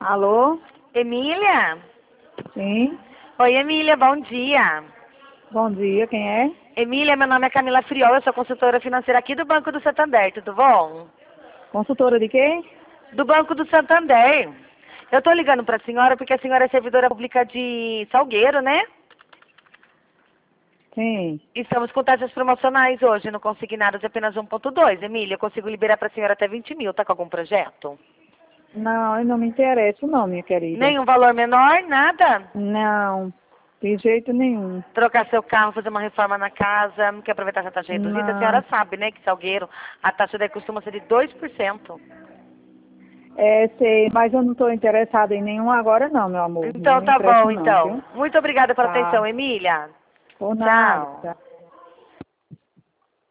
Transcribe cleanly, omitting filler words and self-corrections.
Alô? Emília? Sim. Oi, Emília, bom dia. Bom dia, quem é? Emília, meu nome é Camila Friol, eu sou consultora financeira aqui do Banco do Santander, tudo bom? Consultora de quem? Do Banco do Santander. Eu tô ligando pra senhora porque a senhora é servidora pública de Salgueiro, né? Sim. Estamos com taxas promocionais hoje no consignado de apenas 1,2. Emília, eu consigo liberar pra senhora até 20 mil, tá com algum projeto? Não, eu não me interesso não, minha querida. Nenhum valor menor, nada? Não, de jeito nenhum. Trocar seu carro, fazer uma reforma na casa, quer aproveitar essa taxa reduzida? A Não. senhora sabe, né, que Salgueiro, a taxa daí costuma ser de 2%. É, sei, mas eu não estou interessada em nenhum agora não, meu amor. Não Então me tá bom, interessa não, então. viu? Muito obrigada pela Tá. atenção, Emília. Por nada. Tchau. Tá.